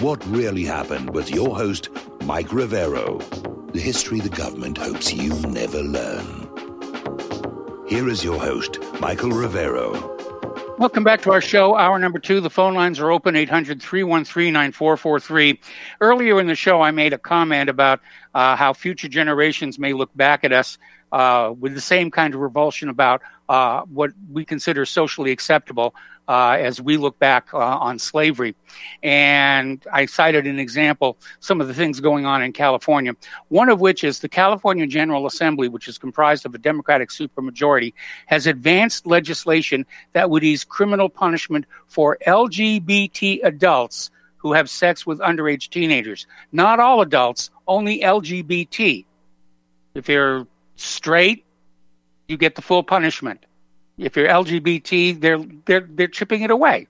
What Really Happened with your host, Mike Rivero. The history the government hopes you never learn. Here is your host, Michael Rivero. Welcome back to our show, hour number 2. The phone lines are open, 800-313-9443. Earlier in the show, I made a comment about how future generations may look back at us with the same kind of revulsion about what we consider socially acceptable as we look back on slavery. And I cited an example, some of the things going on in California, one of which is the California General Assembly, which is comprised of a Democratic supermajority, has advanced legislation that would ease criminal punishment for LGBT adults who have sex with underage teenagers. Not all adults, only LGBT. If you're straight, you get the full punishment. If you're LGBT, they're chipping it away.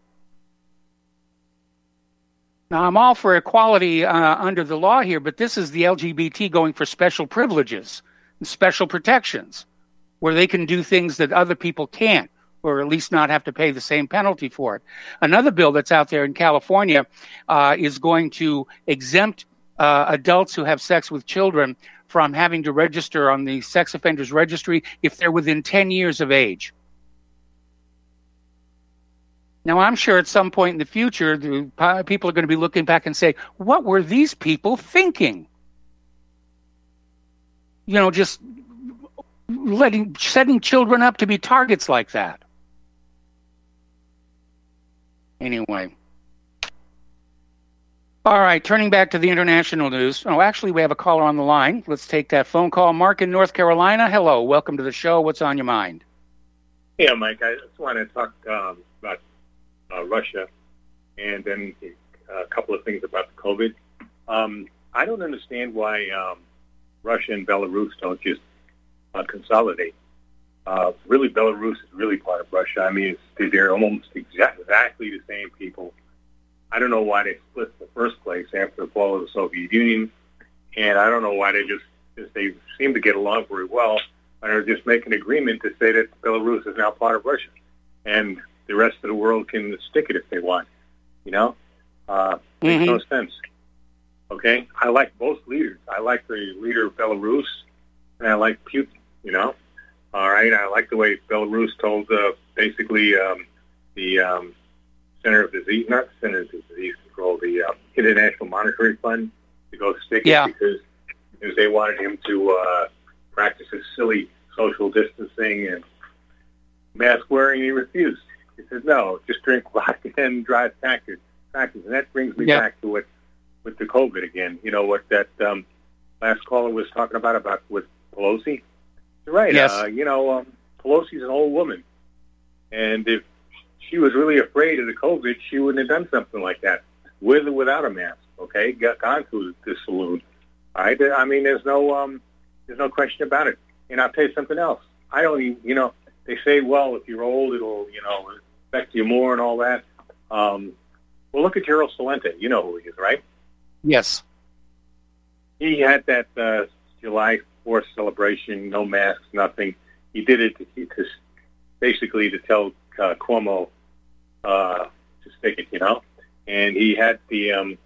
Now, I'm all for equality under the law here, but this is the LGBT going for special privileges and special protections where they can do things that other people can't, or at least not have to pay the same penalty for it. Another bill that's out there in California is going to exempt adults who have sex with children from having to register on the sex offenders registry if they're within 10 years of age. Now, I'm sure at some point in the future, people are going to be looking back and say, what were these people thinking? You know, just setting children up to be targets like that. Anyway. All right, turning back to the international news. Oh, actually, we have a caller on the line. Let's take that phone call. Mark in North Carolina. Hello, welcome to the show. What's on your mind? Yeah, Mike, I just want to talk about Russia and then a couple of things about the COVID. I don't understand why Russia and Belarus don't just consolidate. Really, Belarus is really part of Russia. I mean, they're almost exactly the same people. I don't know why they split in the first place after the fall of the Soviet Union, and I don't know why they seem to get along very well, and are just making an agreement to say that Belarus is now part of Russia, and the rest of the world can stick it if they want. You know, makes no sense. Okay, I like both leaders. I like the leader of Belarus, and I like Putin. You know, all right. I like the way Belarus told basically the Center of Disease, not the Center of Disease Control, the International Monetary Fund to go stick it because they wanted him to practice his silly social distancing and mask wearing. He refused. He said, no, just drink vodka and drive tractors. And that brings me back to what with the COVID again. You know, what that last caller was talking about with Pelosi? You're right. Yes. Pelosi's an old woman. And if she was really afraid of the COVID, she wouldn't have done something like that, with or without a mask, okay? Gone to the saloon. All right? I mean, there's no question about it. And I'll tell you something else. I don't even, they say, well, if you're old, it'll, affect you more and all that. Well, look at Gerald Celente. You know who he is, right? Yes. He had that July 4th celebration, no masks, nothing. He did it to basically to tell Cuomo to stick it, And he had the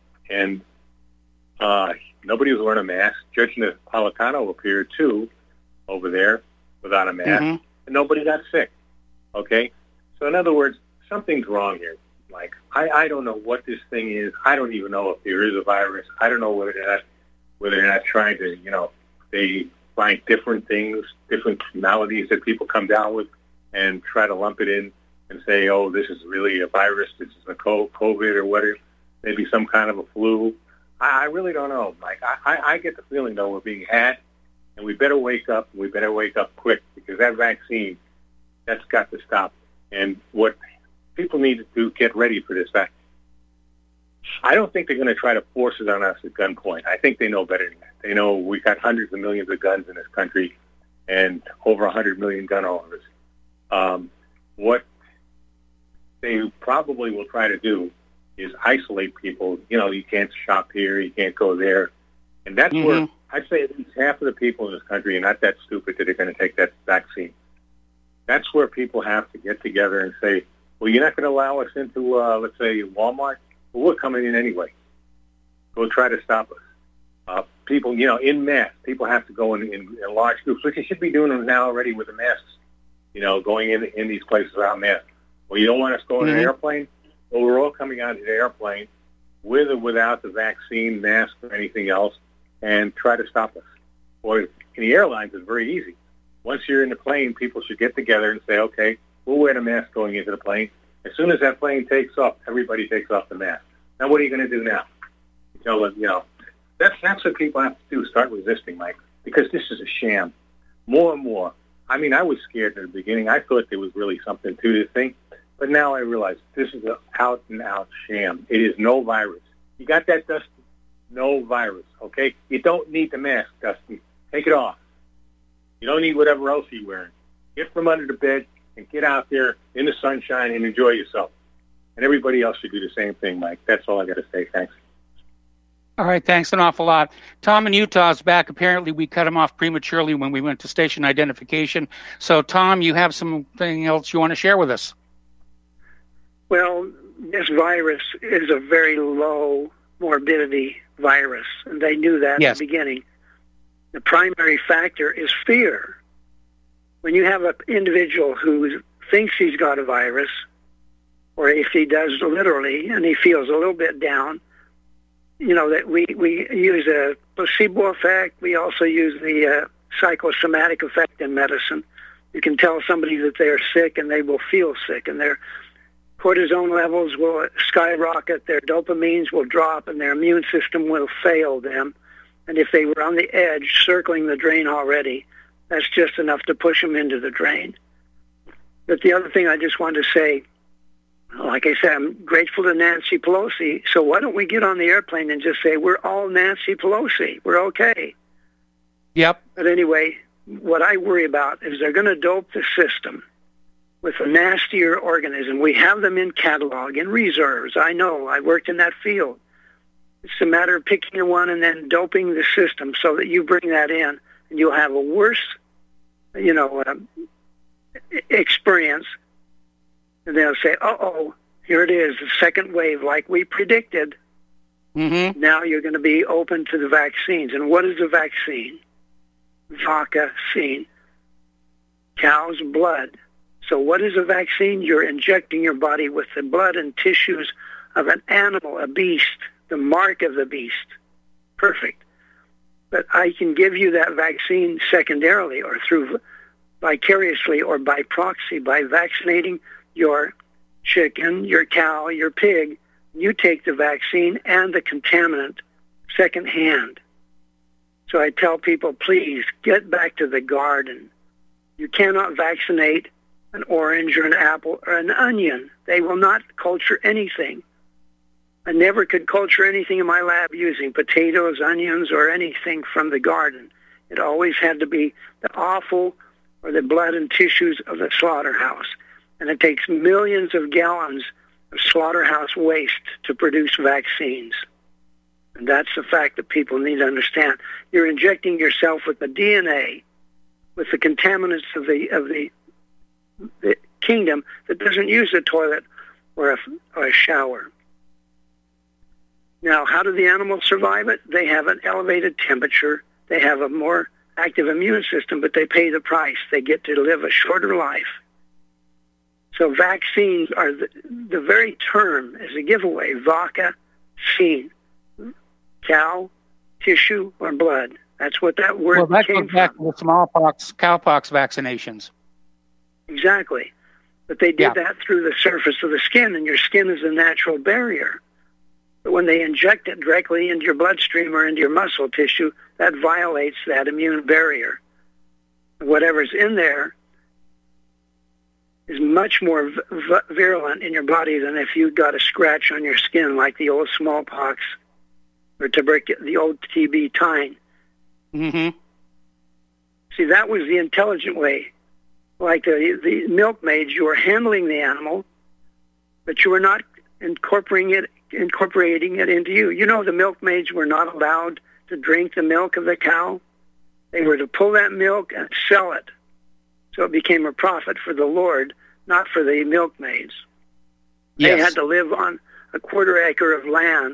nobody was wearing a mask. Judge Napolitano appeared too over there without a mask, and nobody got sick. Okay, so in other words, something's wrong here. Like I don't know what this thing is. I don't even know if there is a virus. I don't know whether they're not trying to, they find different things, different maladies that people come down with, and try to lump it in and say, oh, this is really a virus, this is a COVID or whatever, maybe some kind of a flu. I really don't know, Mike. I get the feeling, though, we're being had, and we better wake up, and we better wake up quick, because that vaccine, that's got to stop. And what people need to do, get ready for this. I don't think they're going to try to force it on us at gunpoint. I think they know better than that. They know we've got hundreds of millions of guns in this country and over 100 million gun owners. What they probably will try to do is isolate people. You can't shop here, you can't go there. And that's where I'd say at least half of the people in this country are not that stupid that they're going to take that vaccine. That's where people have to get together and say, well, you're not going to allow us into, let's say, Walmart? Well, we're coming in anyway. will try to stop us. People, in mass, people have to go in large groups, which you should be doing now already with the masks, going in these places without masks. Well, you don't want us going in an airplane? Well, we're all coming out of the airplane with or without the vaccine, mask, or anything else, and try to stop us. Or in the airlines, it's very easy. Once you're in the plane, people should get together and say, okay, we'll wear the mask going into the plane. As soon as that plane takes off, everybody takes off the mask. Now, what are you going to do now? That's what people have to do, start resisting, Mike, because this is a sham. More and more. I mean, I was scared in the beginning. I thought there was really something to this thing. But now I realize this is an out-and-out sham. It is no virus. You got that, Dustin? No virus, okay? You don't need the mask, Dustin. Take it off. You don't need whatever else you're wearing. Get from under the bed and get out there in the sunshine and enjoy yourself. And everybody else should do the same thing, Mike. That's all I got to say. Thanks. All right, thanks an awful lot. Tom in Utah is back. Apparently, we cut him off prematurely when we went to station identification. So, Tom, you have something else you want to share with us? Well, this virus is a very low morbidity virus, and they knew that at the beginning. The primary factor is fear. When you have an individual who thinks he's got a virus, or if he does literally, and he feels a little bit down, that we use a placebo effect. We also use the psychosomatic effect in medicine. You can tell somebody that they're sick, and they will feel sick, and their cortisone levels will skyrocket, their dopamines will drop, and their immune system will fail them. And if they were on the edge, circling the drain already, that's just enough to push them into the drain. But the other thing I just wanted to say, like I said, I'm grateful to Nancy Pelosi, so why don't we get on the airplane and just say, we're all Nancy Pelosi, we're okay. Yep. But anyway, what I worry about is they're going to dope the system with a nastier organism. We have them in catalog, in reserves. I know, I worked in that field. It's a matter of picking one and then doping the system so that you bring that in, and you'll have a worse, experience. And they'll say, uh-oh, here it is, the second wave, like we predicted. Mm-hmm. Now you're going to be open to the vaccines. And what is a vaccine? Vaccine. Cow's blood. So what is a vaccine? You're injecting your body with the blood and tissues of an animal, a beast, the mark of the beast. Perfect. But I can give you that vaccine secondarily or through vicariously or by proxy by vaccinating your chicken, your cow, your pig. You take the vaccine and the contaminant secondhand. So I tell people, please get back to the garden. You cannot vaccinate an orange or an apple or an onion. They will not culture anything. I never could culture anything in my lab using potatoes, onions, or anything from the garden. It always had to be the offal or the blood and tissues of the slaughterhouse. And it takes millions of gallons of slaughterhouse waste to produce vaccines. And that's the fact that people need to understand. You're injecting yourself with the DNA, with the contaminants of the kingdom that doesn't use a toilet or a shower. Now, how do the animals survive it? They have an elevated temperature. They have a more active immune system, but they pay the price. They get to live a shorter life. So vaccines are the very term is a giveaway. Vaca-cine. Cow, tissue, or blood. That's what that word came from. Well, that goes back to the smallpox, cowpox vaccinations. Exactly. But they did that through the surface of the skin, and your skin is a natural barrier. But when they inject it directly into your bloodstream or into your muscle tissue, that violates that immune barrier. Whatever's in there is much more virulent in your body than if you got a scratch on your skin like the old smallpox or the old TB tine. Mm-hmm. See, that was the intelligent way. Like the milkmaids, you were handling the animal, but you were not incorporating it into you. You know, the milkmaids were not allowed to drink the milk of the cow. They were to pull that milk and sell it. So it became a profit for the Lord, not for the milkmaids. Yes. They had to live on a quarter acre of land,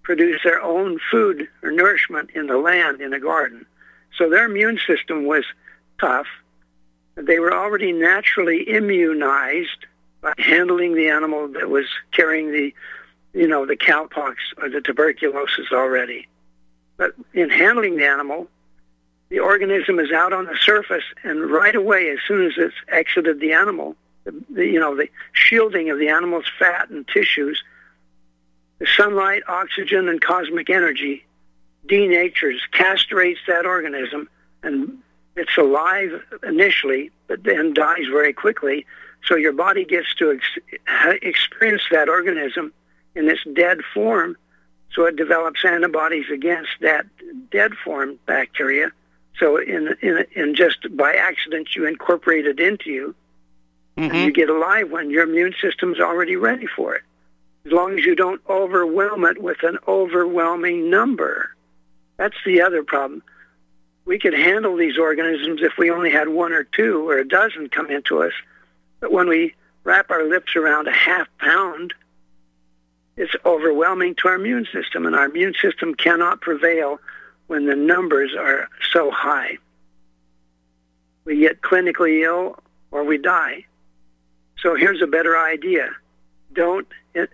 produce their own food or nourishment in the land, in the garden. So their immune system was tough. They were already naturally immunized by handling the animal that was carrying the cowpox or the tuberculosis already. But in handling the animal, the organism is out on the surface, and right away, as soon as it's exited the animal, the shielding of the animal's fat and tissues, the sunlight, oxygen, and cosmic energy denatures, castrates that organism, and it's alive initially, but then dies very quickly. So your body gets to experience that organism in its dead form, so it develops antibodies against that dead form bacteria. So in just by accident, you incorporate it into you, and you get a live one. Your immune system's already ready for it, as long as you don't overwhelm it with an overwhelming number. That's the other problem. We could handle these organisms if we only had one or two or a dozen come into us. But when we wrap our lips around a half pound, it's overwhelming to our immune system, and our immune system cannot prevail when the numbers are so high. We get clinically ill or we die. So here's a better idea. Don't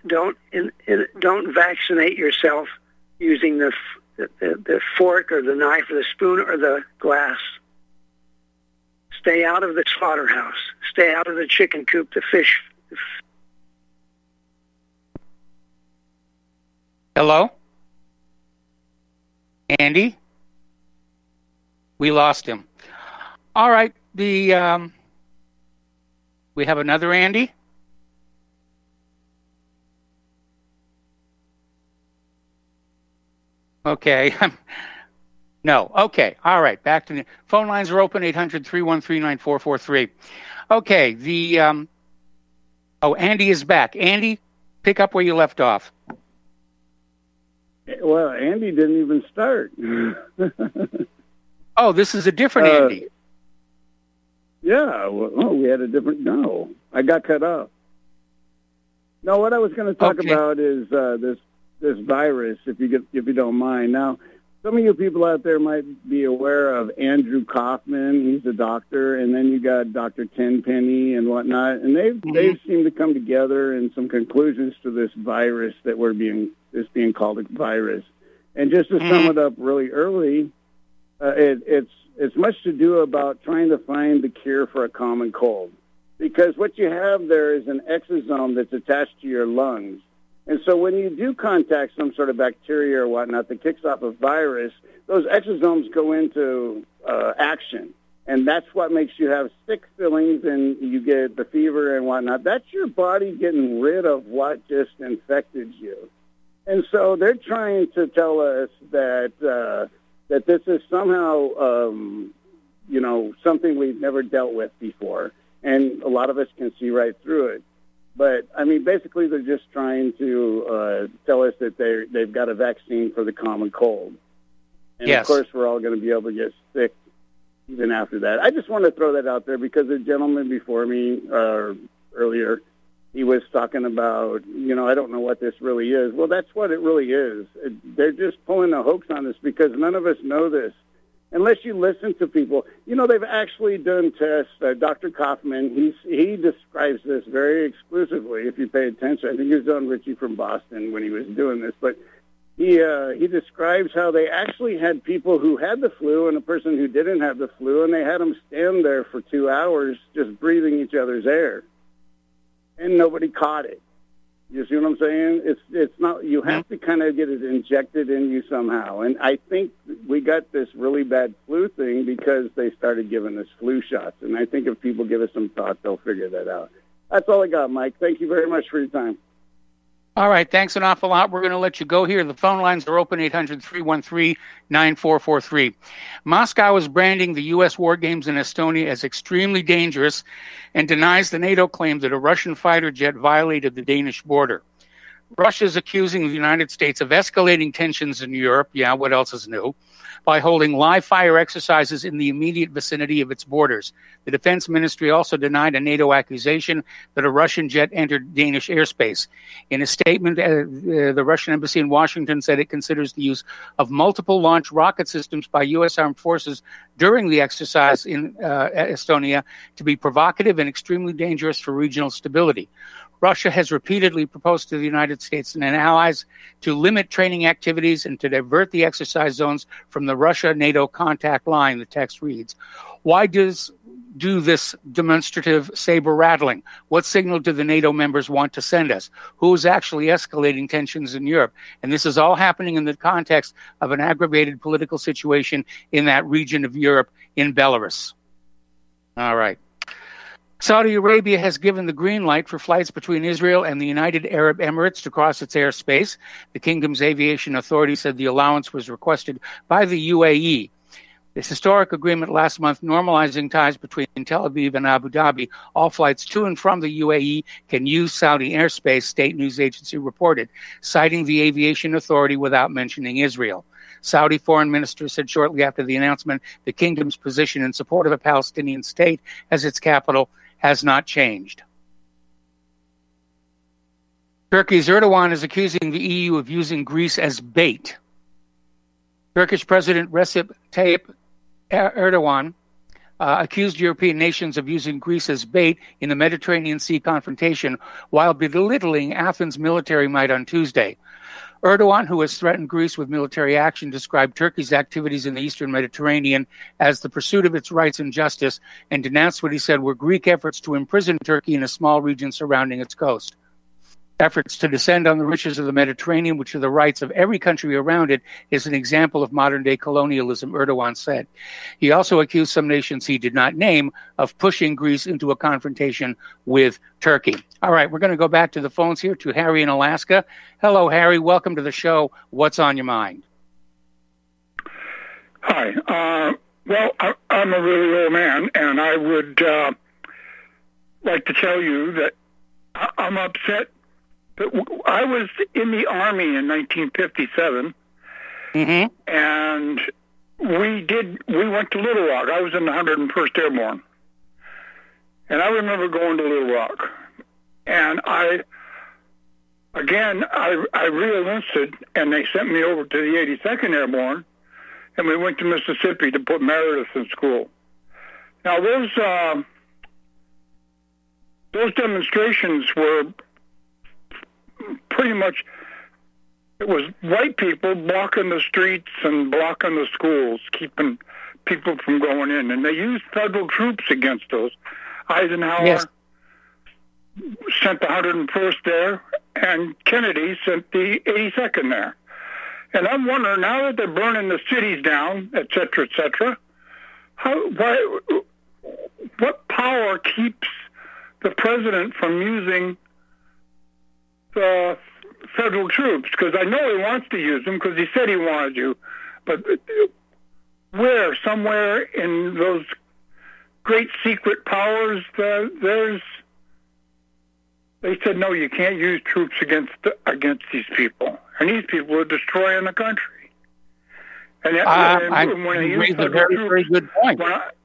vaccinate yourself using the fork or the knife or the spoon or the glass. Stay out of the slaughterhouse. Stay out of the chicken coop, the fish. Hello? Andy? We lost him. All right. We have another Andy? Okay. No. Okay. All right. Back to the phone lines are open, 800-313-9443. Okay. Andy is back. Andy, pick up where you left off. Well, Andy didn't even start. Oh, this is a different Andy. Yeah. Well, we had a different... No, I got cut off. No, what I was going to talk about is this virus, if you don't mind. Now, some of you people out there might be aware of Andrew Kaufman. He's a doctor, and then you got Dr. Tenpenny and whatnot, and they've seemed to come together in some conclusions to this virus that is being called a virus. And just to sum it up really early, it's much to do about trying to find the cure for a common cold, because what you have there is an exosome that's attached to your lungs. And so when you do contact some sort of bacteria or whatnot that kicks off a virus, those exosomes go into action. And that's what makes you have sick feelings and you get the fever and whatnot. That's your body getting rid of what just infected you. And so they're trying to tell us that this is somehow, something we've never dealt with before. And a lot of us can see right through it. But, I mean, basically they're just trying to tell us that they've got a vaccine for the common cold. And, of course, we're all going to be able to get sick even after that. I just want to throw that out there because the gentleman before me earlier, he was talking about, I don't know what this really is. Well, that's what it really is. They're just pulling a hoax on us because none of us know this. Unless you listen to people. They've actually done tests. Dr. Kaufman, he describes this very exclusively, if you pay attention. I think he was on Richie from Boston when he was doing this. But he describes how they actually had people who had the flu and a person who didn't have the flu, and they had them stand there for 2 hours just breathing each other's air. And nobody caught it. You see what I'm saying? It's not. You have to kind of get it injected in you somehow. And I think we got this really bad flu thing because they started giving us flu shots. And I think if people give us some thought, they'll figure that out. That's all I got, Mike. Thank you very much for your time. All right. Thanks an awful lot. We're going to let you go here. The phone lines are open, 800-313-9443. Moscow is branding the U.S. war games in Estonia as extremely dangerous and denies the NATO claim that a Russian fighter jet violated the Danish border. Russia is accusing the United States of escalating tensions in Europe. Yeah, what else is new? by holding live fire exercises in the immediate vicinity of its borders. The Defense Ministry also denied a NATO accusation that a Russian jet entered Danish airspace. In a statement, the Russian embassy in Washington said it considers the use of multiple launch rocket systems by U.S. armed forces during the exercise in Estonia to be provocative and extremely dangerous for regional stability. Russia has repeatedly proposed to the United States and allies to limit training activities and to divert the exercise zones from the Russia-NATO contact line, the text reads. Why do this demonstrative saber rattling? What signal do the NATO members want to send us? Who is actually escalating tensions in Europe? And this is all happening in the context of an aggravated political situation in that region of Europe in Belarus. All right. Saudi Arabia has given the green light for flights between Israel and the United Arab Emirates to cross its airspace. The kingdom's aviation authority said the allowance was requested by the UAE. This historic agreement last month normalizing ties between Tel Aviv and Abu Dhabi. All flights to and from the UAE can use Saudi airspace, state news agency reported, citing the aviation authority without mentioning Israel. Saudi foreign minister said shortly after the announcement the kingdom's position in support of a Palestinian state as its capital has not changed. Turkey's Erdogan is accusing the EU of using Greece as bait. Turkish President Recep Tayyip Erdogan accused European nations of using Greece as bait in the Mediterranean Sea confrontation while belittling Athens' military might on Tuesday. Erdogan, who has threatened Greece with military action, described Turkey's activities in the eastern Mediterranean as the pursuit of its rights and justice and denounced what he said were Greek efforts to imprison Turkey in a small region surrounding its coast. Efforts to descend on the riches of the Mediterranean, which are the rights of every country around it, is an example of modern-day colonialism, Erdogan said. He also accused some nations he did not name of pushing Greece into a confrontation with Turkey. All right, we're going to go back to the phones here to Harry in Alaska. Hello, Harry. Welcome to the show. What's on your mind? Hi. Well, I'm a really old man, and I would like to tell you that I'm upset. I was in the Army in 1957, and we went to Little Rock. I was in the 101st Airborne, and I remember going to Little Rock, and I re-enlisted, and they sent me over to the 82nd Airborne, and we went to Mississippi to put Meredith in school. Now those demonstrations were pretty much, it was white people blocking the streets and blocking the schools, keeping people from going in. And they used federal troops against those. Eisenhower sent the 101st there, and Kennedy sent the 82nd there. And I'm wondering, now that they're burning the cities down, et cetera, what power keeps the president from using the federal troops? Because I know he wants to use them because he said he wanted to, but where, somewhere in those great secret powers, they said, no, you can't use troops against these people, and these people are destroying the country. And when they use a very, very good point.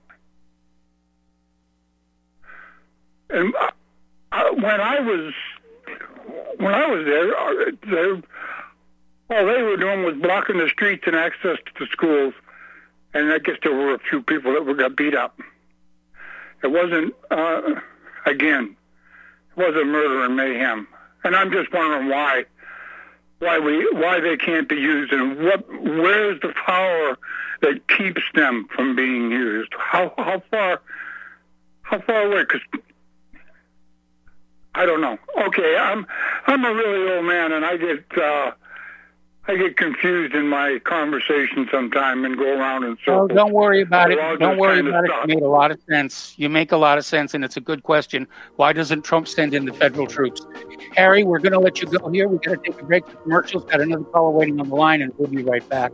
When I was there, all they were doing was blocking the streets and access to the schools, and I guess there were a few people that got beat up. It wasn't, it wasn't murder and mayhem. And I'm just wondering why they can't be used, and where's the power that keeps them from being used? How far away? Because I don't know. Okay, I'm a really old man, and I get confused in my conversation sometime and go around in circles. Oh, don't worry about it. Don't worry about it. You made a lot of sense. You make a lot of sense, and it's a good question. Why doesn't Trump send in the federal troops? Harry, we're going to let you go here. We've got to take a break for commercials. Got another caller waiting on the line, and we'll be right back.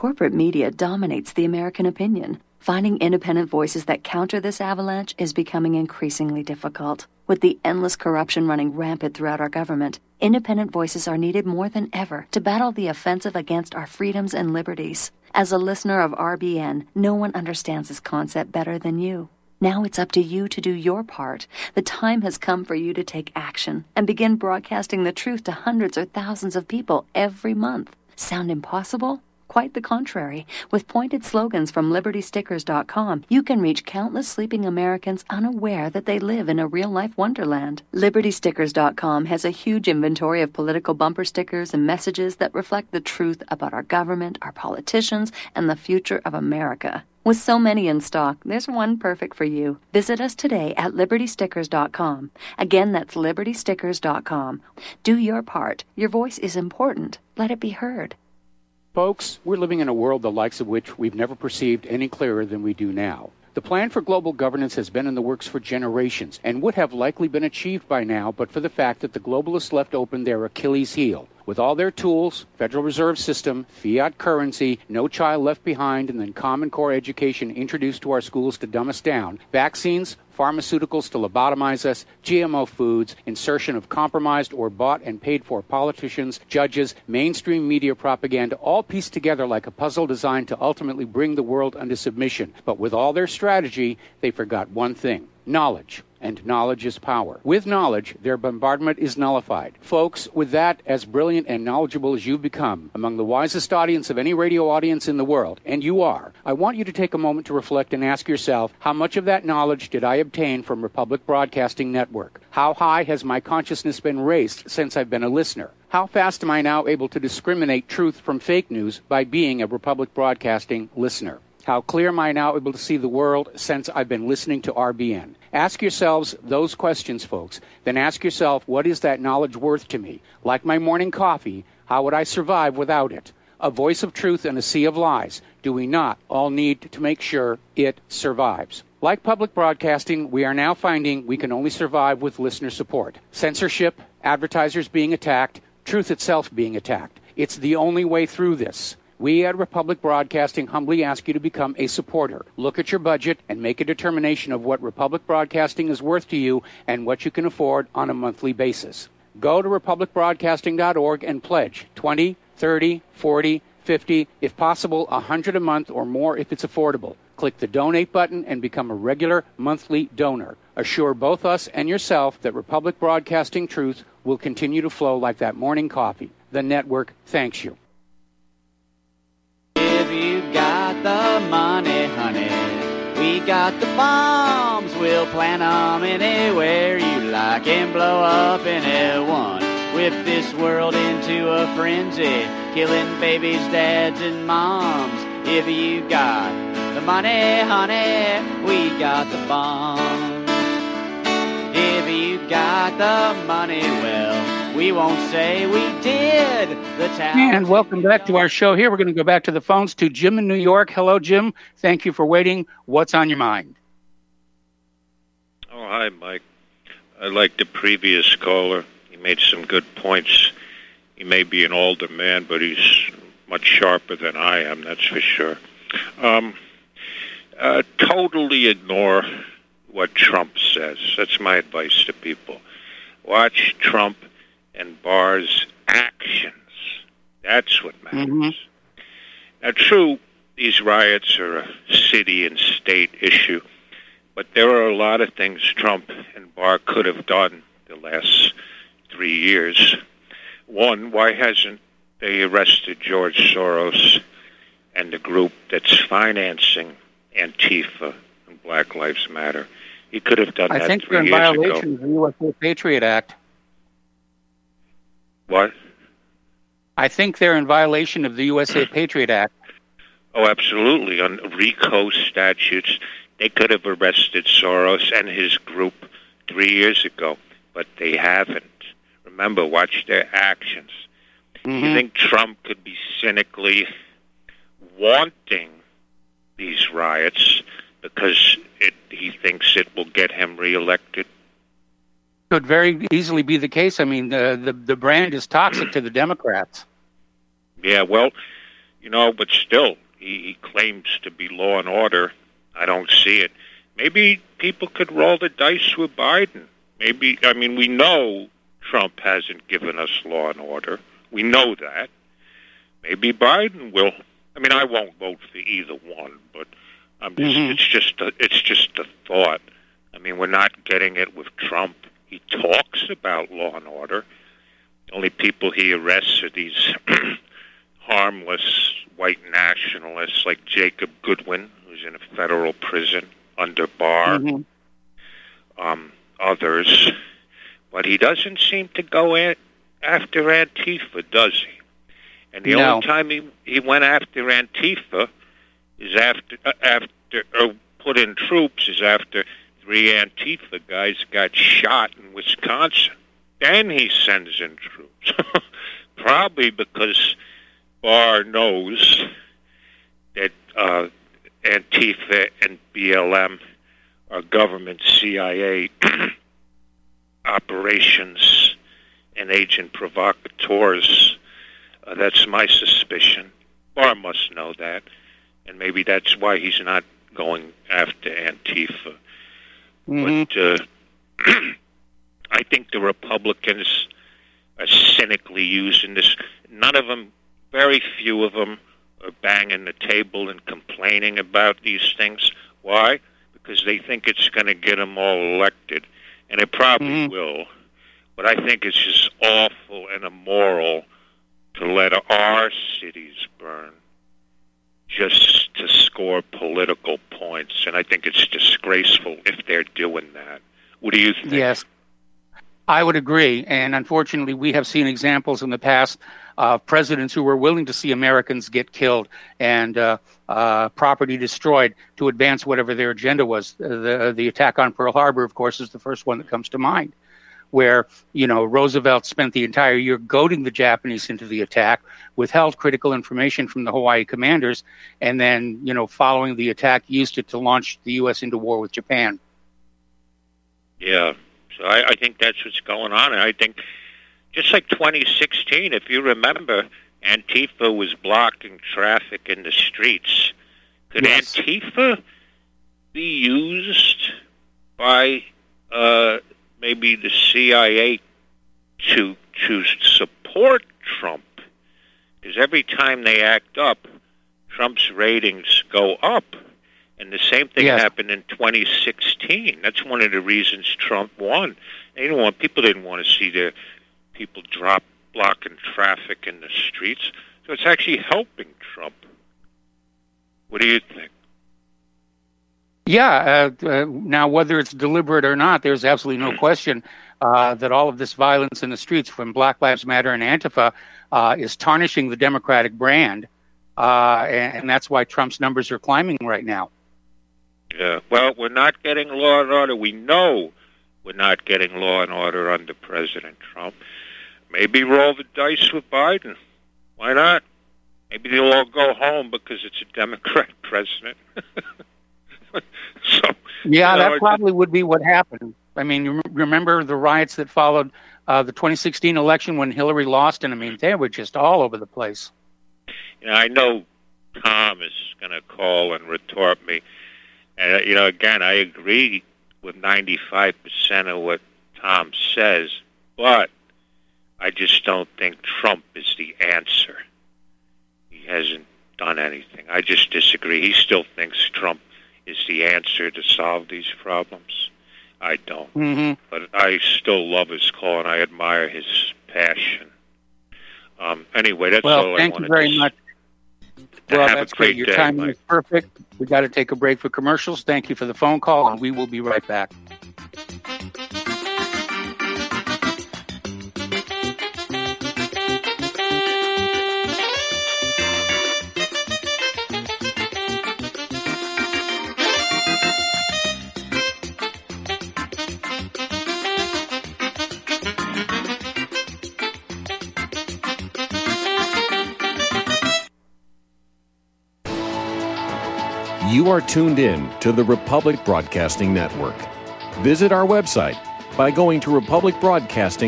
Corporate media dominates the American opinion. Finding independent voices that counter this avalanche is becoming increasingly difficult. With the endless corruption running rampant throughout our government, independent voices are needed more than ever to battle the offensive against our freedoms and liberties. As a listener of RBN, no one understands this concept better than you. Now it's up to you to do your part. The time has come for you to take action and begin broadcasting the truth to hundreds or thousands of people every month. Sound impossible? Quite the contrary. With pointed slogans from LibertyStickers.com, you can reach countless sleeping Americans unaware that they live in a real-life wonderland. LibertyStickers.com has a huge inventory of political bumper stickers and messages that reflect the truth about our government, our politicians, and the future of America. With so many in stock, there's one perfect for you. Visit us today at LibertyStickers.com. Again, that's LibertyStickers.com. Do your part. Your voice is important. Let it be heard. Folks, we're living in a world the likes of which we've never perceived any clearer than we do now. The plan for global governance has been in the works for generations and would have likely been achieved by now but for the fact that the globalists left open their Achilles heel. With all their tools, Federal Reserve System, fiat currency, no child left behind, and then Common Core education introduced to our schools to dumb us down, vaccines, pharmaceuticals to lobotomize us, GMO foods, insertion of compromised or bought and paid for politicians, judges, mainstream media propaganda, all pieced together like a puzzle designed to ultimately bring the world under submission. But with all their strategy, they forgot one thing: knowledge. And knowledge is power. With knowledge, their bombardment is nullified. Folks, with that, as brilliant and knowledgeable as you've become, among the wisest audience of any radio audience in the world, and you are, I want you to take a moment to reflect and ask yourself, how much of that knowledge did I obtain from Republic Broadcasting Network? How high has my consciousness been raised since I've been a listener? How fast am I now able to discriminate truth from fake news by being a Republic Broadcasting listener? How clear am I now able to see the world since I've been listening to RBN? Ask yourselves those questions, folks. Then ask yourself, what is that knowledge worth to me? Like my morning coffee, how would I survive without it? A voice of truth in a sea of lies. Do we not all need to make sure it survives? Like public broadcasting, we are now finding we can only survive with listener support. Censorship, advertisers being attacked, truth itself being attacked. It's the only way through this. We at Republic Broadcasting humbly ask you to become a supporter. Look at your budget and make a determination of what Republic Broadcasting is worth to you and what you can afford on a monthly basis. Go to republicbroadcasting.org and pledge $20, $30, $40, $50, if possible, $100 a month or more if it's affordable. Click the donate button and become a regular monthly donor. Assure both us and yourself that Republic Broadcasting truth will continue to flow like that morning coffee. The network thanks you. If you got the money, honey, we got the bombs. We'll plant 'em anywhere you like and blow up anyone. Whip this world into a frenzy, killing babies, dads, and moms. If you got the money, honey, we got the bombs. If you got the money, well, we won't say we did. And welcome back to our show here. We're going to go back to the phones to Jim in New York. Hello, Jim. Thank you for waiting. What's on your mind? Oh, hi, Mike. I like the previous caller. He made some good points. He may be an older man, but he's much sharper than I am, that's for sure. Totally ignore what Trump says. That's my advice to people. Watch Trump and Barr's actions. That's what matters. Mm-hmm. Now, true, these riots are a city and state issue, but there are a lot of things Trump and Barr could have done the last 3 years. One, why hasn't they arrested George Soros and the group that's financing Antifa and Black Lives Matter? He could have done that 3 years ago. I think they're in violation of the USA Patriot Act. What? I think they're in violation of the USA Patriot Act. Oh, absolutely. On RICO statutes, they could have arrested Soros and his group 3 years ago, but they haven't. Remember, watch their actions. Mm-hmm. You think Trump could be cynically wanting these riots because he thinks it will get him reelected? Could very easily be the case. I mean, the brand is toxic to the Democrats. Yeah, well, but still, he claims to be law and order. I don't see it. Maybe people could roll the dice with Biden. We know Trump hasn't given us law and order. We know that. Maybe Biden will. I won't vote for either one, but it's just a thought. We're not getting it with Trump. He talks about law and order. The only people he arrests are these harmless white nationalists like Jacob Goodwin, who's in a federal prison under Barr, others. But he doesn't seem to go after Antifa, does he? And the only time he went after Antifa is after put in troops is after 3 Antifa guys got shot in Wisconsin. Then he sends in troops. Probably because Barr knows that Antifa and BLM are government CIA operations and agent provocateurs. That's my suspicion. Barr must know that, and maybe that's why he's not going after Antifa. But I think the Republicans are cynically using this. None of them, very few of them, are banging the table and complaining about these things. Why? Because they think it's going to get them all elected, and it probably will. But I think it's just awful and immoral to let our cities burn just to score political points, and I think it's disgraceful if they're doing that. What do you think? Yes, I would agree, and unfortunately we have seen examples in the past of presidents who were willing to see Americans get killed and property destroyed to advance whatever their agenda was. The attack on Pearl Harbor, of course, is the first one that comes to mind, where, Roosevelt spent the entire year goading the Japanese into the attack, withheld critical information from the Hawaii commanders, and then, following the attack, used it to launch the U.S. into war with Japan. Yeah, so I think that's what's going on. And I think, just like 2016, if you remember, Antifa was blocking traffic in the streets. Could Antifa be used by maybe the CIA to support Trump? Because every time they act up, Trump's ratings go up. And the same thing happened in 2016. That's one of the reasons Trump won. People didn't want to see their people blocking traffic in the streets. So it's actually helping Trump. What do you think? Yeah. Now, whether it's deliberate or not, there's absolutely no question that all of this violence in the streets from Black Lives Matter and Antifa is tarnishing the Democratic brand. And that's why Trump's numbers are climbing right now. Yeah. Well, we're not getting law and order. We know we're not getting law and order under President Trump. Maybe roll the dice with Biden. Why not? Maybe they'll all go home because it's a Democrat president. That probably would be what happened. You remember the riots that followed the 2016 election when Hillary lost, and they were just all over the place. I know Tom is going to call and retort me. And, again, I agree with 95% of what Tom says, but I just don't think Trump is the answer. He hasn't done anything. I just disagree. He still thinks Trump is the answer to solve these problems. I don't. But I still love his call, and I admire his passion. Anyway, that's all I wanted to say. Well, thank you very much. Well, that's great. Your timing is perfect. We got to take a break for commercials. Thank you for the phone call, and we will be right back. You are tuned in to the Republic Broadcasting Network. Visit our website by going to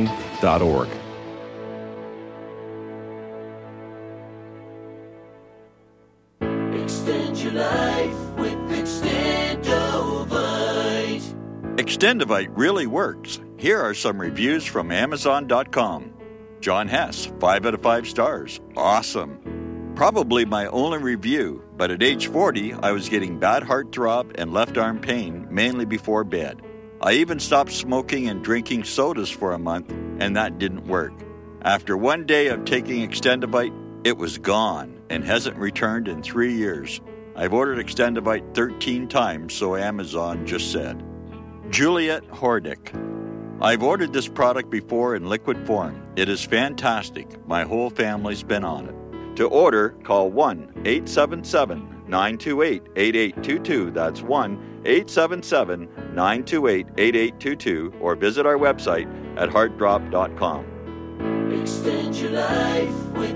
republicbroadcasting.org. Extend your life with Extendovite. Extendovite really works. Here are some reviews from Amazon.com. John Hess, 5 out of 5 stars. Awesome. Probably my only review, but at age 40, I was getting bad heartthrob and left arm pain, mainly before bed. I even stopped smoking and drinking sodas for a month, and that didn't work. After one day of taking Extendovite, it was gone and hasn't returned in 3 years. I've ordered Extendovite 13 times, so Amazon just said. Juliet Hordick. I've ordered this product before in liquid form. It is fantastic. My whole family's been on it. To order, call 1-877-928-8822. That's 1-877-928-8822. Or visit our website at heartdrop.com. Extend your life with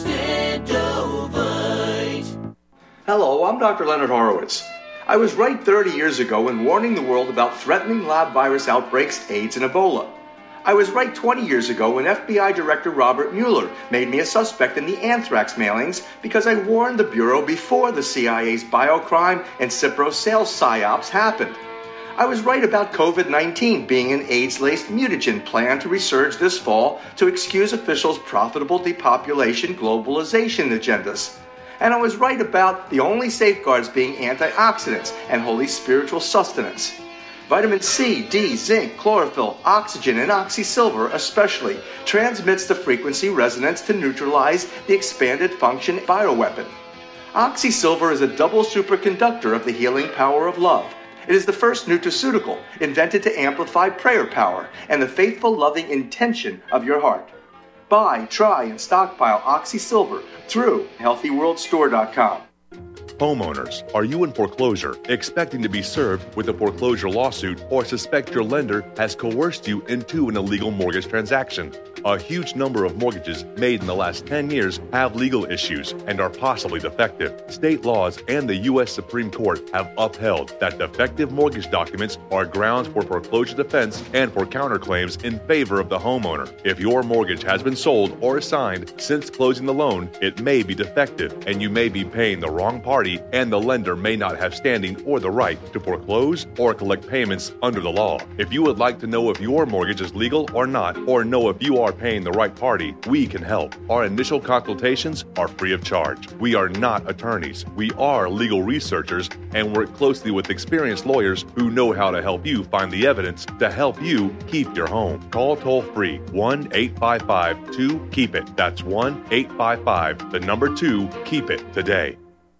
Extendovite. Hello, I'm Dr. Leonard Horowitz. I was right 30 years ago in warning the world about threatening lab virus outbreaks, AIDS, and Ebola. I was right 20 years ago when FBI Director Robert Mueller made me a suspect in the anthrax mailings because I warned the Bureau before the CIA's biocrime and Cipro sales psyops happened. I was right about COVID-19 being an AIDS-laced mutagen planned to resurge this fall to excuse officials' profitable depopulation globalization agendas. And I was right about the only safeguards being antioxidants and holy spiritual sustenance. Vitamin C, D, zinc, chlorophyll, oxygen, and oxysilver especially transmits the frequency resonance to neutralize the expanded function bioweapon. Oxysilver is a double superconductor of the healing power of love. It is the first nutraceutical invented to amplify prayer power and the faithful loving intention of your heart. Buy, try, and stockpile Oxysilver through HealthyWorldStore.com. Homeowners, are you in foreclosure, expecting to be served with a foreclosure lawsuit, or suspect your lender has coerced you into an illegal mortgage transaction? A huge number of mortgages made in the last 10 years have legal issues and are possibly defective. State laws and the U.S. Supreme Court have upheld that defective mortgage documents are grounds for foreclosure defense and for counterclaims in favor of the homeowner. If your mortgage has been sold or assigned since closing the loan, it may be defective and you may be paying the wrong party, and the lender may not have standing or the right to foreclose or collect payments under the law. If you would like to know if your mortgage is legal or not, or know if you are paying the right party, we can help. Our initial consultations are free of charge. We are not attorneys. We are legal researchers and work closely with experienced lawyers who know how to help you find the evidence to help you keep your home. Call toll-free 1-855-2-KEEP-IT. That's 1-855-2-KEEP-IT today.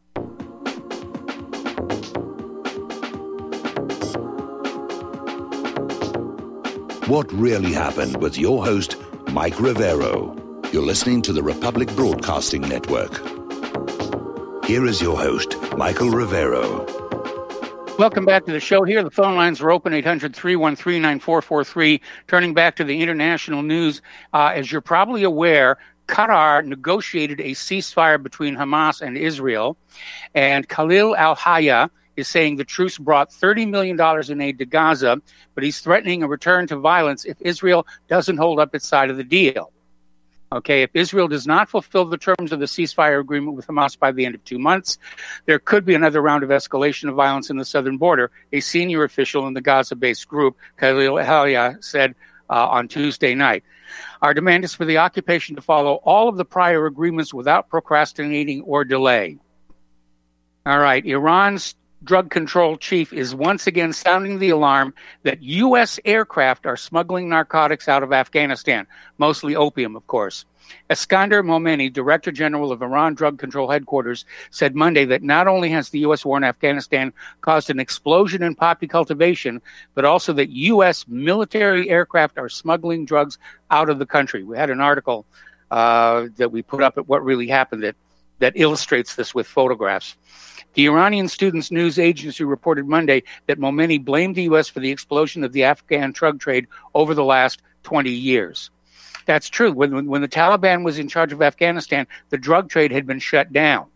What Really Happened with your host, Mike Rivero. You're listening to the Republic Broadcasting Network. Here is your host, Michael Rivero. Welcome back to the show here. The phone lines are open, 800-313-9443. Turning back to the international news, as you're probably aware, Qatar negotiated a ceasefire between Hamas and Israel, and Khalil al-Hayya is saying the truce brought $30 million in aid to Gaza, but he's threatening a return to violence if Israel doesn't hold up its side of the deal. Okay, if Israel does not fulfill the terms of the ceasefire agreement with Hamas by the end of 2 months, there could be another round of escalation of violence in the southern border, a senior official in the Gaza-based group, Khalil al-Hayya, said on Tuesday night. Our demand is for the occupation to follow all of the prior agreements without procrastinating or delay. All right, Iran's drug control chief is once again sounding the alarm that U.S. aircraft are smuggling narcotics out of Afghanistan, mostly opium, of course. Eskander Momeni, Director General of Iran Drug Control Headquarters, said Monday that not only has the U.S. war in Afghanistan caused an explosion in poppy cultivation, but also that U.S. military aircraft are smuggling drugs out of the country. We had an article that we put up at What Really Happened that illustrates this with photographs. The Iranian Students News Agency reported Monday that Momeni blamed the U.S. for the explosion of the Afghan drug trade over the last 20 years. That's true. When the Taliban was in charge of Afghanistan, the drug trade had been shut down.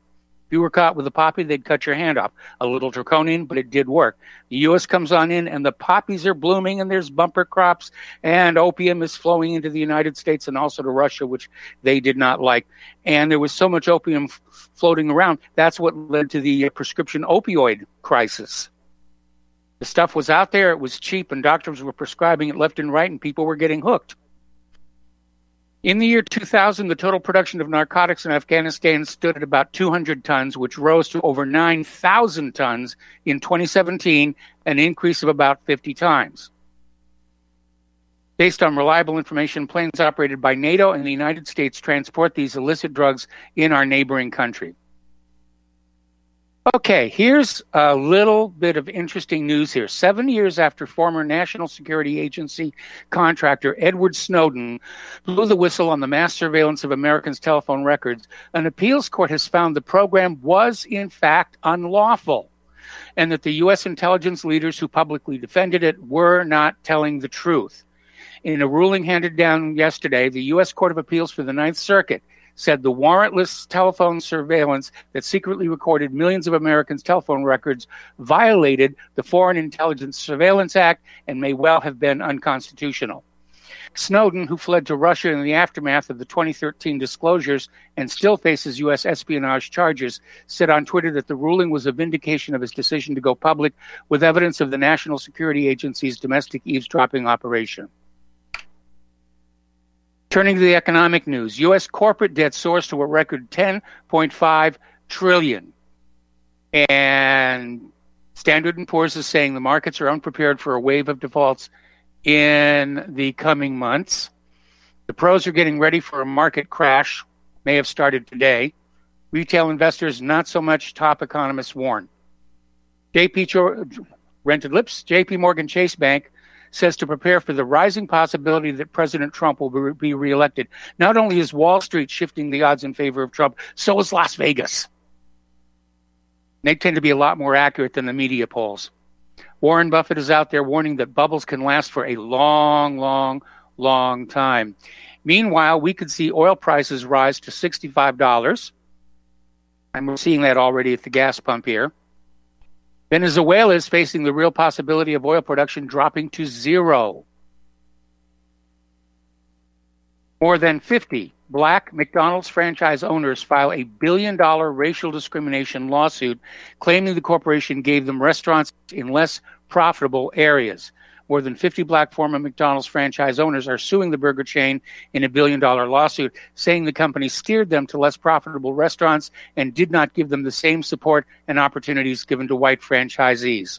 If you were caught with a poppy, they'd cut your hand off. A little draconian, but it did work. The U.S. comes on in, and the poppies are blooming, and there's bumper crops, and opium is flowing into the United States and also to Russia, which they did not like. And there was so much opium floating around. That's what led to the prescription opioid crisis. The stuff was out there, it was cheap, and doctors were prescribing it left and right, and people were getting hooked. In the year 2000, the total production of narcotics in Afghanistan stood at about 200 tons, which rose to over 9,000 tons in 2017, an increase of about 50 times. Based on reliable information, planes operated by NATO and the United States transport these illicit drugs in our neighboring country. Okay, here's a little bit of interesting news here. 7 years after former National Security Agency contractor Edward Snowden blew the whistle on the mass surveillance of Americans' telephone records, an appeals court has found the program was, in fact, unlawful, and that the U.S. intelligence leaders who publicly defended it were not telling the truth. In a ruling handed down yesterday, the U.S. Court of Appeals for the Ninth Circuit said the warrantless telephone surveillance that secretly recorded millions of Americans' telephone records violated the Foreign Intelligence Surveillance Act and may well have been unconstitutional. Snowden, who fled to Russia in the aftermath of the 2013 disclosures and still faces U.S. espionage charges, said on Twitter that the ruling was a vindication of his decision to go public with evidence of the National Security Agency's domestic eavesdropping operation. Turning to the economic news, U.S. corporate debt soars to a record $10.5 trillion. And Standard & Poor's is saying the markets are unprepared for a wave of defaults in the coming months. The pros are getting ready for a market crash, may have started today. Retail investors, not so much, top economists warn. Rented lips, J.P. Morgan Chase Bank says to prepare for the rising possibility that President Trump will be reelected. Not only is Wall Street shifting the odds in favor of Trump, so is Las Vegas. They tend to be a lot more accurate than the media polls. Warren Buffett is out there warning that bubbles can last for a long, long, long time. Meanwhile, we could see oil prices rise to $65, and we're seeing that already at the gas pump here. Venezuela is facing the real possibility of oil production dropping to zero. More than 50 black McDonald's franchise owners file a $1 billion racial discrimination lawsuit claiming the corporation gave them restaurants in less profitable areas. More than 50 black former McDonald's franchise owners are suing the burger chain in a $1 billion lawsuit, saying the company steered them to less profitable restaurants and did not give them the same support and opportunities given to white franchisees.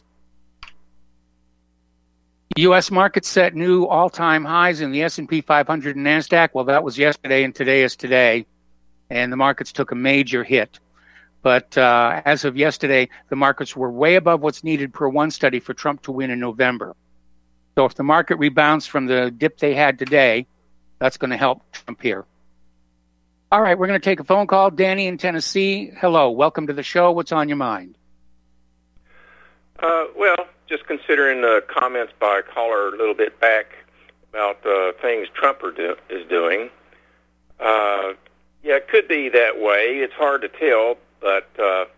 U.S. markets set new all-time highs in the S&P 500 and NASDAQ. Well, that was yesterday, and today is today, and the markets took a major hit. But as of yesterday, the markets were way above what's needed per one study for Trump to win in November. So if the market rebounds from the dip they had today, that's going to help Trump here. All right, we're going to take a phone call. Danny in Tennessee. Hello, welcome to the show. What's on your mind? Well, just considering the comments by a caller a little bit back about things Trump is doing. Yeah, it could be that way. It's hard to tell, but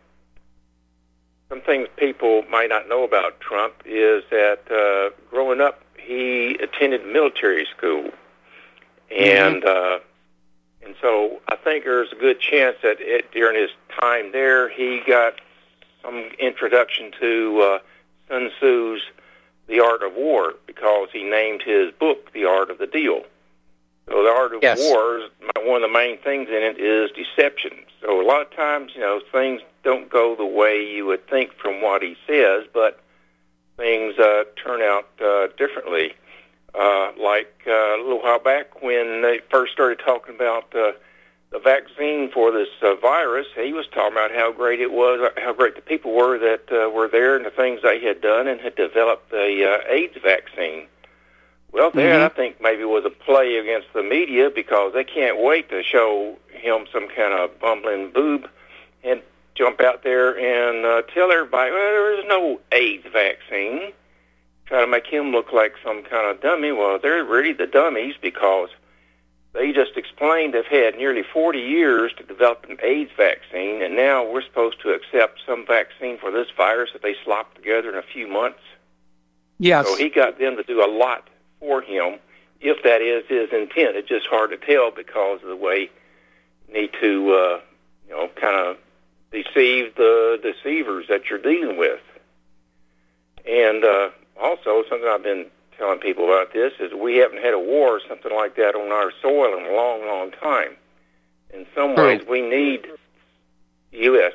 some things people might not know about Trump is that growing up, he attended military school. And and so I think there's a good chance that during his time there, he got some introduction to Sun Tzu's The Art of War, because he named his book The Art of the Deal. So the art of war, one of the main things in it is deception. So a lot of times, things don't go the way you would think from what he says, but things turn out differently. Like a little while back when they first started talking about the vaccine for this virus, he was talking about how great it was, how great the people were that were there and the things they had done and had developed the AIDS vaccine. Well, that, I think, maybe was a play against the media, because they can't wait to show him some kind of bumbling boob and jump out there and tell everybody, well, there's no AIDS vaccine. Try to make him look like some kind of dummy. Well, they're really the dummies, because they just explained they've had nearly 40 years to develop an AIDS vaccine, and now we're supposed to accept some vaccine for this virus that they slopped together in a few months. Yes. So he got them to do a lot for him, if that is his intent. It's just hard to tell because of the way you need to, kind of deceive the deceivers that you're dealing with. And also, something I've been telling people about this is we haven't had a war or something like that on our soil in a long, long time. In some ways, we need the U.S.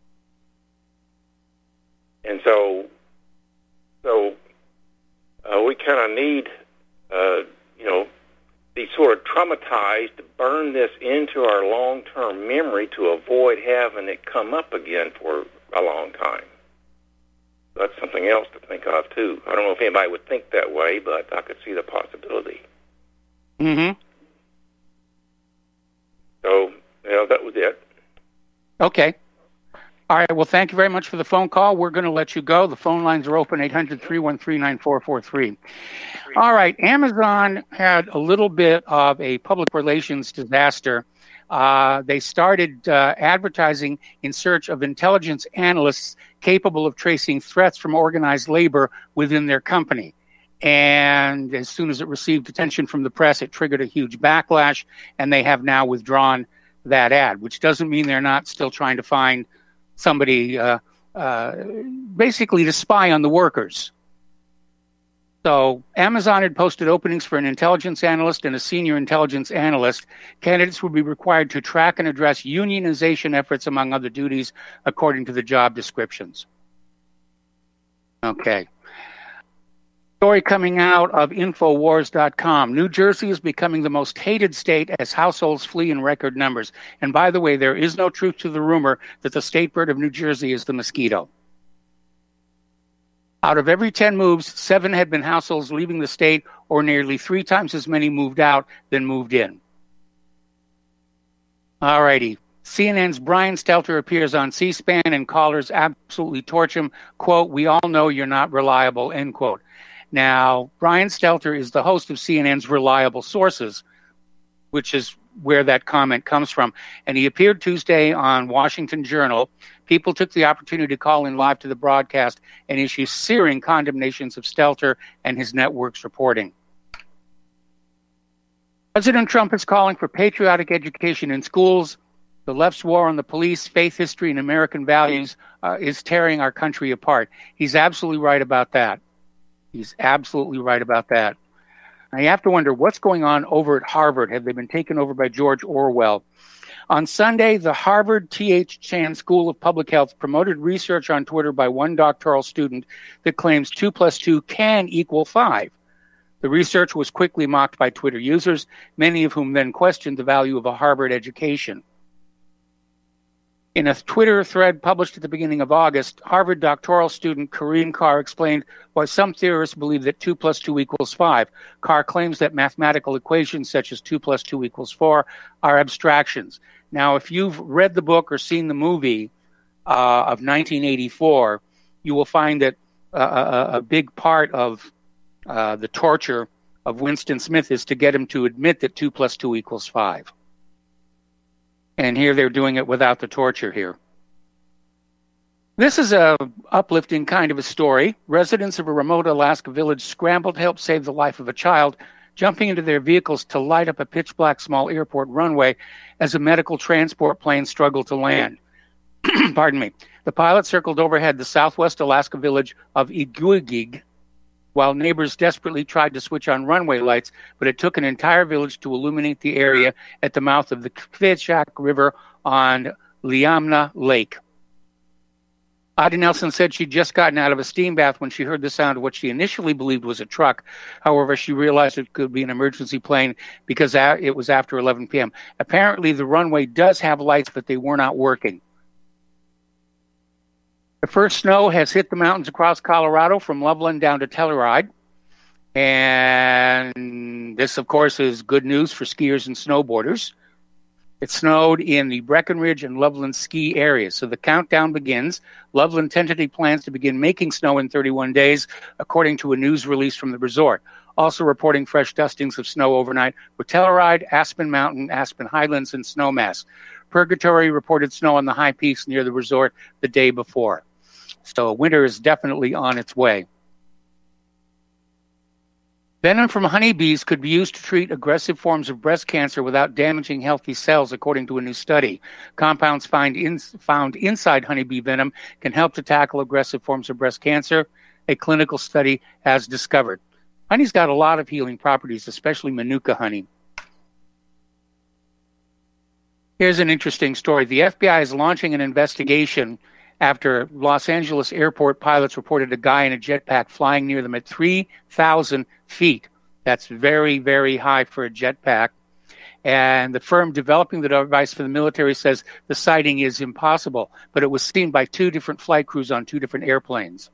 And so we kind of need, be sort of traumatized to burn this into our long-term memory to avoid having it come up again for a long time. That's something else to think of, too. I don't know if anybody would think that way, but I could see the possibility. Mm-hmm. So, that was it. Okay. All right. Well, thank you very much for the phone call. We're going to let you go. The phone lines are open, 800-313-9443. All right. Amazon had a little bit of a public relations disaster. They started advertising in search of intelligence analysts capable of tracing threats from organized labor within their company. And as soon as it received attention from the press, it triggered a huge backlash, and they have now withdrawn that ad, which doesn't mean they're not still trying to find somebody basically to spy on the workers. So Amazon had posted openings for an intelligence analyst and a senior intelligence analyst. Candidates would be required to track and address unionization efforts, among other duties, according to the job descriptions. Okay. Story coming out of Infowars.com. New Jersey is becoming the most hated state as households flee in record numbers. And by the way, there is no truth to the rumor that the state bird of New Jersey is the mosquito. Out of every 10 moves, 7 had been households leaving the state, or nearly 3 times as many moved out than moved in. All righty. CNN's Brian Stelter appears on C-SPAN, and callers absolutely torch him. Quote, "We all know you're not reliable," end quote. Now, Brian Stelter is the host of CNN's Reliable Sources, which is where that comment comes from. And he appeared Tuesday on Washington Journal. People took the opportunity to call in live to the broadcast and issue searing condemnations of Stelter and his network's reporting. President Trump is calling for patriotic education in schools. The left's war on the police, faith history, and American values is tearing our country apart. He's absolutely right about that. He's absolutely right about that. Now, you have to wonder what's going on over at Harvard. Have they been taken over by George Orwell? On Sunday, the Harvard T.H. Chan School of Public Health promoted research on Twitter by one doctoral student that claims 2 + 2 can equal 5. The research was quickly mocked by Twitter users, many of whom then questioned the value of a Harvard education. In a Twitter thread published at the beginning of August, Harvard doctoral student Kareem Carr explained why some theorists believe that 2 + 2 = 5. Carr claims that mathematical equations such as 2 + 2 = 4 are abstractions. Now, if you've read the book or seen the movie of 1984, you will find that a big part of the torture of Winston Smith is to get him to admit that 2 + 2 = 5. And here they're doing it without the torture here. This is a uplifting kind of a story. Residents of a remote Alaska village scrambled to help save the life of a child, jumping into their vehicles to light up a pitch-black small airport runway as a medical transport plane struggled to land. Pardon me. The pilot circled overhead the southwest Alaska village of Iguigig, while neighbors desperately tried to switch on runway lights, but it took an entire village to illuminate the area at the mouth of the Kvechak River on Liamna Lake. Ida Nelson said she'd just gotten out of a steam bath when she heard the sound of what she initially believed was a truck. However, she realized it could be an emergency plane because it was after 11 p.m. Apparently, the runway does have lights, but they were not working. The first snow has hit the mountains across Colorado from Loveland down to Telluride. And this, of course, is good news for skiers and snowboarders. It snowed in the Breckenridge and Loveland ski areas. So the countdown begins. Loveland tentatively plans to begin making snow in 31 days, according to a news release from the resort. Also reporting fresh dustings of snow overnight were Telluride, Aspen Mountain, Aspen Highlands, and Snowmass. Purgatory reported snow on the high peaks near the resort the day before. So winter is definitely on its way. Venom from honeybees could be used to treat aggressive forms of breast cancer without damaging healthy cells, according to a new study. Compounds found inside honeybee venom can help to tackle aggressive forms of breast cancer, a clinical study has discovered. Honey's got a lot of healing properties, especially Manuka honey. Here's an interesting story. The FBI is launching an investigation after Los Angeles airport pilots reported a guy in a jetpack flying near them at 3,000 feet. That's very, very high for a jetpack. And the firm developing the device for the military says the sighting is impossible, but it was seen by 2 different flight crews on 2 different airplanes.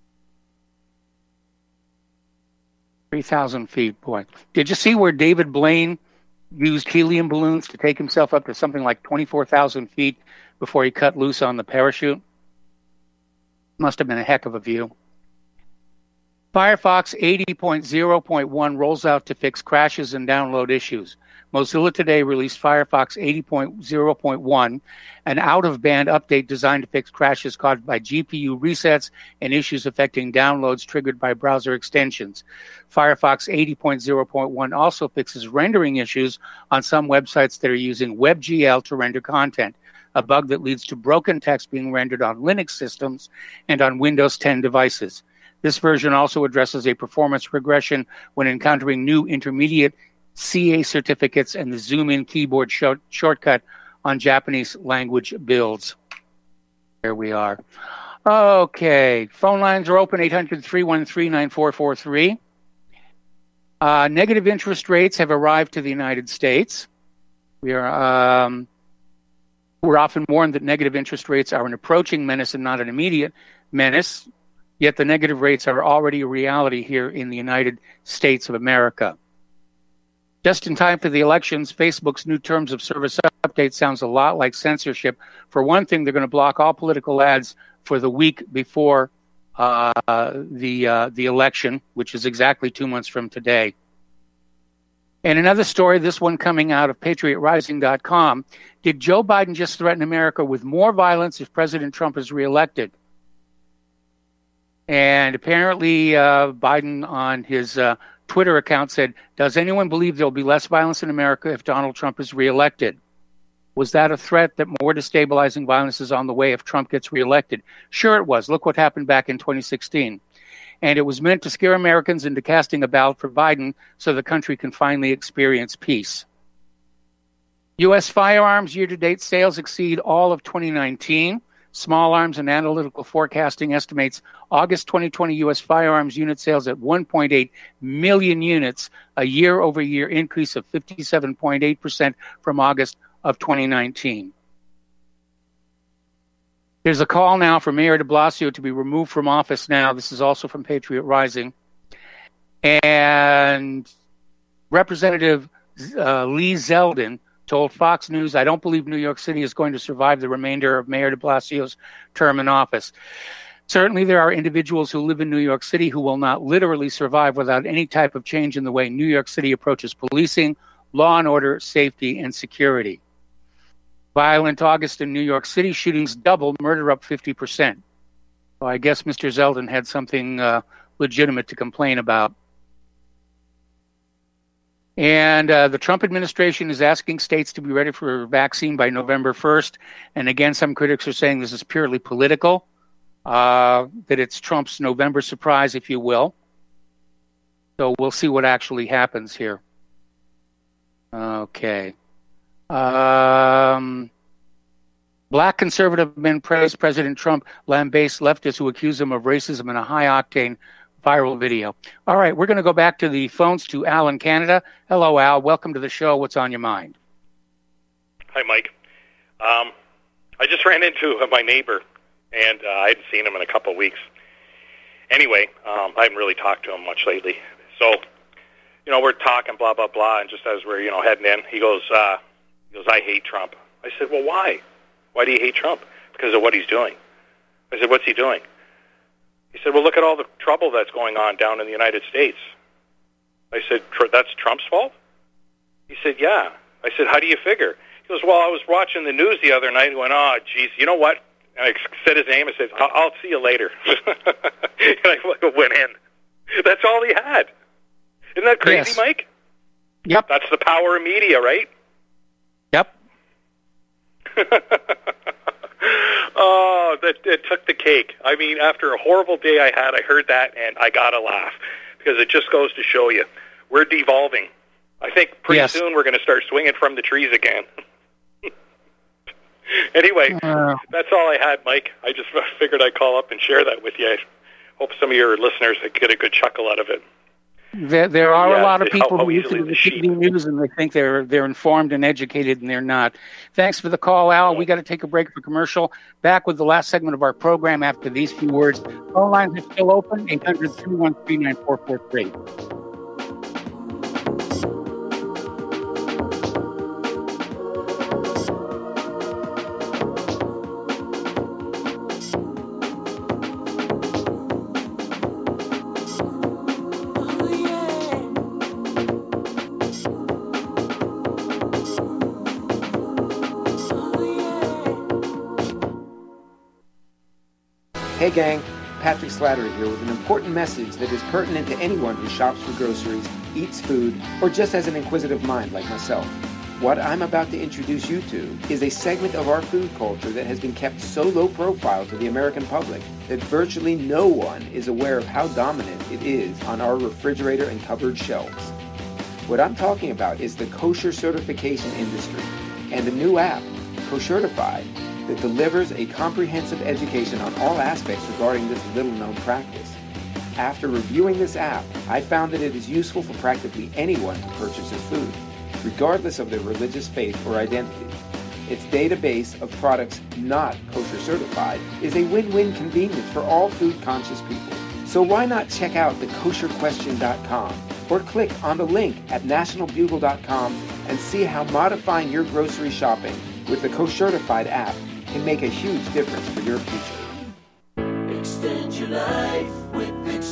3,000 feet, boy. Did you see where David Blaine used helium balloons to take himself up to something like 24,000 feet before he cut loose on the parachute? Must have been a heck of a view. Firefox 80.0.1 rolls out to fix crashes and download issues. Mozilla today released Firefox 80.0.1, an out-of-band update designed to fix crashes caused by GPU resets and issues affecting downloads triggered by browser extensions. Firefox 80.0.1 also fixes rendering issues on some websites that are using WebGL to render content, a bug that leads to broken text being rendered on Linux systems and on Windows 10 devices. This version also addresses a performance regression when encountering new intermediate CA certificates and the zoom-in keyboard shortcut on Japanese language builds. There we are. Okay, phone lines are open, 800-313-9443. Negative interest rates have arrived to the United States. We're often warned that negative interest rates are an approaching menace and not an immediate menace, yet the negative rates are already a reality here in the United States of America. Just in time for the elections, Facebook's new terms of service update sounds a lot like censorship. For one thing, they're going to block all political ads for the week before the election, which is exactly 2 months from today. And another story, this one coming out of PatriotRising.com. Did Joe Biden just threaten America with more violence if President Trump is reelected? And apparently Biden on his Twitter account said, does anyone believe there will be less violence in America if Donald Trump is reelected? Was that a threat that more destabilizing violence is on the way if Trump gets reelected? Sure it was. Look what happened back in 2016. And it was meant to scare Americans into casting a ballot for Biden so the country can finally experience peace. U.S. firearms year-to-date sales exceed all of 2019. Small Arms and Analytical Forecasting estimates August 2020 U.S. firearms unit sales at 1.8 million units, a year-over-year increase of 57.8% from August of 2019. There's a call now for Mayor de Blasio to be removed from office now. This is also from Patriot Rising. And Representative Lee Zeldin told Fox News, I don't believe New York City is going to survive the remainder of Mayor de Blasio's term in office. Certainly there are individuals who live in New York City who will not literally survive without any type of change in the way New York City approaches policing, law and order, safety, and security. Violent August in New York City, shootings doubled, murder up 50%. Well, I guess Mr. Zeldin had something legitimate to complain about. And the Trump administration is asking states to be ready for a vaccine by November 1st. And again, some critics are saying this is purely political, that it's Trump's November surprise, if you will. So we'll see what actually happens here. Okay. Black conservative men praise President Trump, lambaste leftists who accuse him of racism in a high-octane viral video. All right, we're going to go back to the phones to Al in Canada. Hello, Al. Welcome to the show. What's on your mind? Hi, Mike. I just ran into my neighbor, and I hadn't seen him in a couple of weeks. Anyway, I haven't really talked to him much lately. So, we're talking, blah, blah, blah, and just as we're, heading in, he goes, He goes, I hate Trump. I said, well, why? Why do you hate Trump? Because of what he's doing. I said, what's he doing? He said, well, look at all the trouble that's going on down in the United States. I said, that's Trump's fault? He said, yeah. I said, how do you figure? He goes, well, I was watching the news the other night and went, oh, geez, you know what? And I said his name. I said, I'll see you later. And I went in. That's all he had. Isn't that crazy, yes. Mike? Yep. That's the power of media, right? Yep. Oh, it took the cake. I mean, after a horrible day I had, I heard that, and I got to laugh because it just goes to show you we're devolving. I think pretty soon we're going to start swinging from the trees again. Anyway, that's all I had, Mike. I just figured I'd call up and share that with you. I hope some of your listeners get a good chuckle out of it. There are a lot of people who listen to the TV news and they think they're informed and educated, and they're not. Thanks for the call, Al. We got to take a break for commercial. Back with the last segment of our program after these few words. Phone lines are still open, 800-313-9443. Hey gang, Patrick Slattery here with an important message that is pertinent to anyone who shops for groceries, eats food, or just has an inquisitive mind like myself. What I'm about to introduce you to is a segment of our food culture that has been kept so low profile to the American public that virtually no one is aware of how dominant it is on our refrigerator and cupboard shelves. What I'm talking about is the kosher certification industry and a new app, Koshertified, that delivers a comprehensive education on all aspects regarding this little-known practice. After reviewing this app, I found that it is useful for practically anyone who purchases food, regardless of their religious faith or identity. Its database of products not kosher certified is a win-win convenience for all food-conscious people. So why not check out thekosherquestion.com or click on the link at nationalbugle.com and see how modifying your grocery shopping with the Koshertified app can make a huge difference for your future. Extend your life with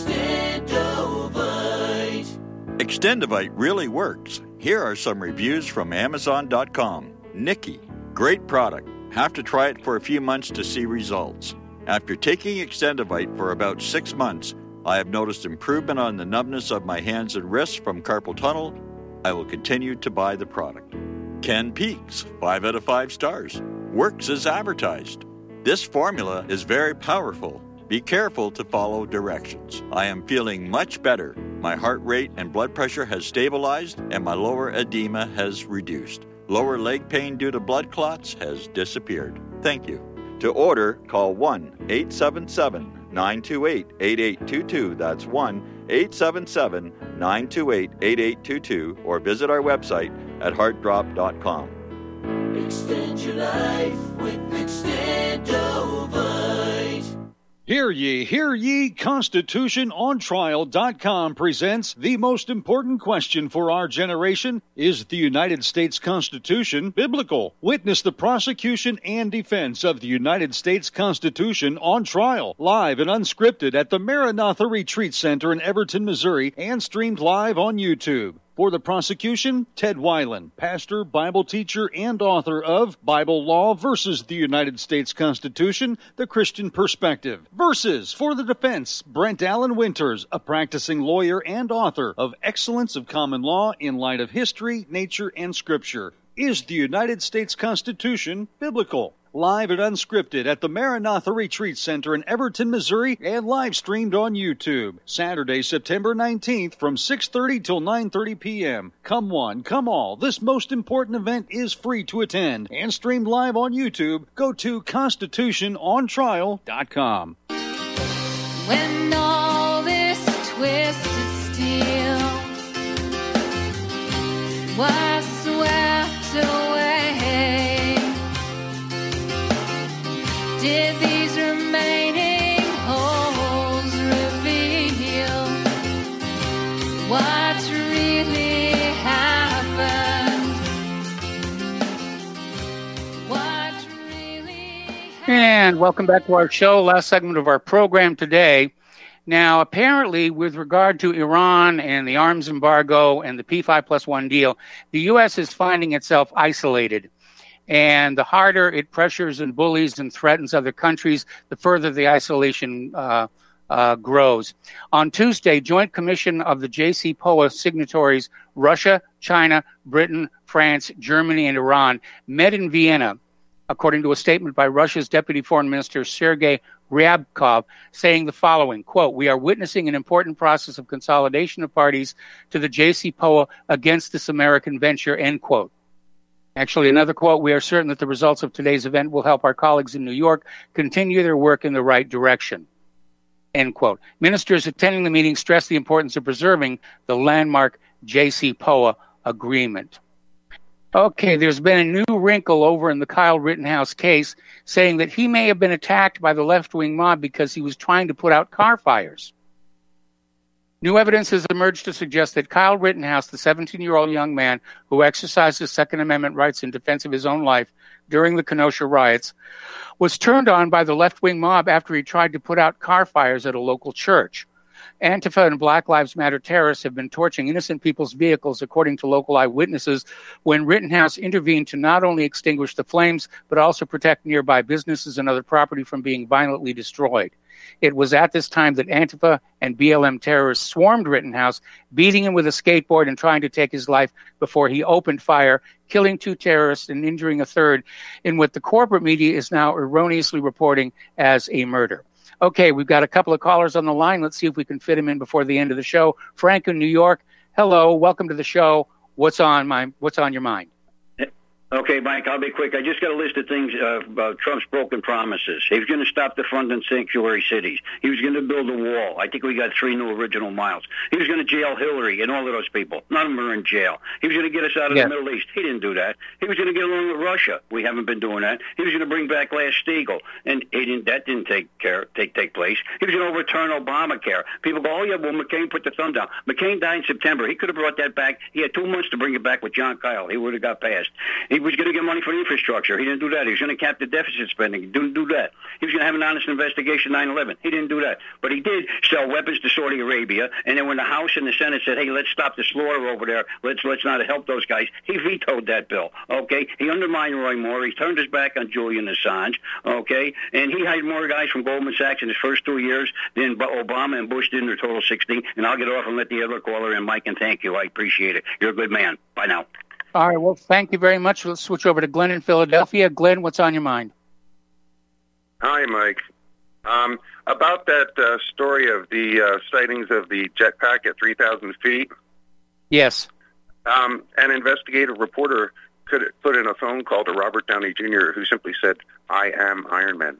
Extendovite. Extendovite really works. Here are some reviews from Amazon.com. Nikki, great product. Have to try it for a few months to see results. After taking Extendovite for about 6 months, I have noticed improvement on the numbness of my hands and wrists from carpal tunnel. I will continue to buy the product. Ken Peaks, 5 out of 5 stars. Works as advertised. This formula is very powerful. Be careful to follow directions. I am feeling much better. My heart rate and blood pressure has stabilized and my lower edema has reduced. Lower leg pain due to blood clots has disappeared. Thank you. To order, call 1-877-928-8822. That's 1-877-928-8822 or visit our website at heartdrop.com. Extend your life with Extendovite. Hear ye, ConstitutionOnTrial.com presents the most important question for our generation. Is the United States Constitution biblical? Witness the prosecution and defense of the United States Constitution on trial, live and unscripted at the Maranatha Retreat Center in Everton, Missouri, and streamed live on YouTube. For the prosecution, Ted Weiland, pastor, Bible teacher, and author of Bible Law versus the United States Constitution, The Christian Perspective. Versus for the defense, Brent Allen Winters, a practicing lawyer and author of Excellence of Common Law in Light of History, Nature, and Scripture. Is the United States Constitution biblical? Live and unscripted at the Maranatha Retreat Center in Everton, Missouri, and live streamed on YouTube. Saturday, September 19th from 6:30 till 9:30 p.m. Come one, come all. This most important event is free to attend and streamed live on YouTube. Go to ConstitutionOnTrial.com. When all this twisted steel was swept away, did these remaining holes reveal what's really happened? And welcome back to our show, last segment of our program today. Now, apparently, with regard to Iran and the arms embargo and the P5+1 deal, the U.S. is finding itself isolated. And the harder it pressures and bullies and threatens other countries, the further the isolation grows. On Tuesday, Joint Commission of the JCPOA signatories, Russia, China, Britain, France, Germany, and Iran, met in Vienna, according to a statement by Russia's Deputy Foreign Minister Sergei Ryabkov, saying the following, quote, "We are witnessing an important process of consolidation of parties to the JCPOA against this American venture," end quote. Actually, another quote, "We are certain that the results of today's event will help our colleagues in New York continue their work in the right direction," end quote. Ministers attending the meeting stressed the importance of preserving the landmark JCPOA agreement. Okay, there's been a new wrinkle over in the Kyle Rittenhouse case, saying that he may have been attacked by the left-wing mob because he was trying to put out car fires. New evidence has emerged to suggest that Kyle Rittenhouse, the 17-year-old young man who exercised his Second Amendment rights in defense of his own life during the Kenosha riots, was turned on by the left-wing mob after he tried to put out car fires at a local church. Antifa and Black Lives Matter terrorists have been torching innocent people's vehicles, according to local eyewitnesses, when Rittenhouse intervened to not only extinguish the flames, but also protect nearby businesses and other property from being violently destroyed. It was at this time that Antifa and BLM terrorists swarmed Rittenhouse, beating him with a skateboard and trying to take his life before he opened fire, killing 2 terrorists and injuring a third in what the corporate media is now erroneously reporting as a murder. Okay, we've got a couple of callers on the line. Let's see if we can fit them in before the end of the show. Frank in New York, hello, welcome to the show. What's on your mind? Okay, Mike, I'll be quick. I just got a list of things about Trump's broken promises. He was going to stop the front and sanctuary cities. He was going to build a wall. I think we got 3 new original miles. He was going to jail Hillary and all of those people. None of them are in jail. He was going to get us out of the Middle East. He didn't do that. He was going to get along with Russia. We haven't been doing that. He was going to bring back Glass-Steagall, and that didn't take place. He was going to overturn Obamacare. People go, oh, yeah, well, McCain put the thumb down. McCain died in September. He could have brought that back. He had 2 months to bring it back with John Kyle. He would have got passed. He was going to get money for the infrastructure. He didn't do that. He was going to cap the deficit spending. He didn't do that. He was going to have an honest investigation 9/11. He didn't do that. But he did sell weapons to Saudi Arabia. And then when the House and the Senate said, hey, let's stop the slaughter over there, let's not help those guys, he vetoed that bill. Okay? He undermined Roy Moore. He turned his back on Julian Assange. Okay? And he hired more guys from Goldman Sachs in his first 2 years than Obama and Bush did in their total 16. And I'll get off and let the other caller in, Mike, and thank you. I appreciate it. You're a good man. Bye now. All right, well, thank you very much. Let's switch over to Glenn in Philadelphia. Glenn, what's on your mind? Hi, Mike. About that story of the sightings of the jetpack at 3,000 feet. Yes. An investigative reporter could put in a phone call to Robert Downey Jr., who simply said, I am Iron Man.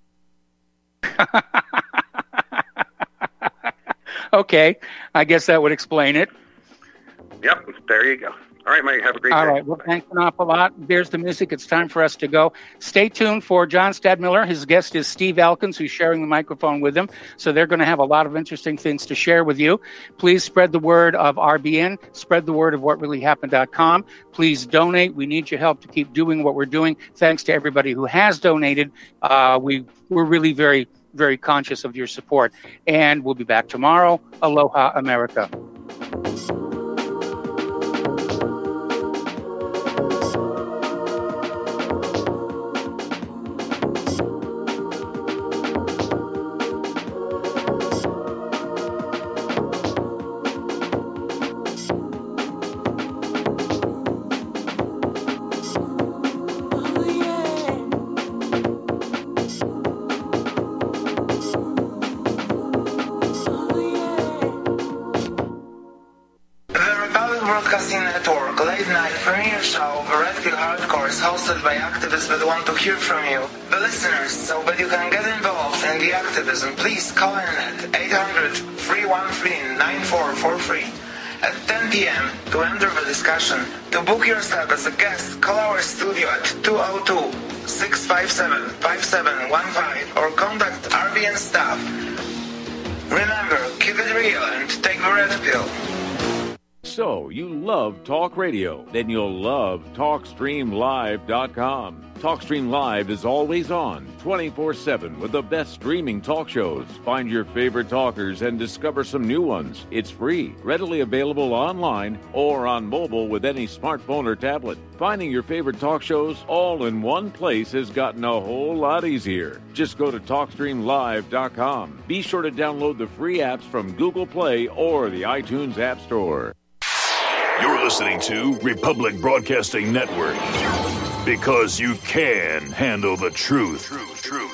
Okay, I guess that would explain it. Yep, there you go. All right, Mike, have a great day. All right, well, thanks an awful lot. There's the music. It's time for us to go. Stay tuned for John Stadmiller. His guest is Steve Elkins, who's sharing the microphone with him. So they're going to have a lot of interesting things to share with you. Please spread the word of RBN. Spread the word of whatreallyhappened.com. Please donate. We need your help to keep doing what we're doing. Thanks to everybody who has donated. We're really very, very conscious of your support. And we'll be back tomorrow. Aloha, America. Hosted by activists that want to hear from you, the listeners, so that you can get involved in the activism. Please call in at 800-313-9443 at 10 p.m. to enter the discussion. To book yourself as a guest, call our studio at 202-657-5715 or contact RBN staff. Remember, keep it real and take the red pill. So, you love talk radio? Then you'll love TalkStreamLive.com. TalkStream Live is always on, 24/7, with the best streaming talk shows. Find your favorite talkers and discover some new ones. It's free, readily available online or on mobile with any smartphone or tablet. Finding your favorite talk shows all in one place has gotten a whole lot easier. Just go to TalkStreamLive.com. Be sure to download the free apps from Google Play or the iTunes App Store. You're listening to Republic Broadcasting Network. Because you can handle the truth.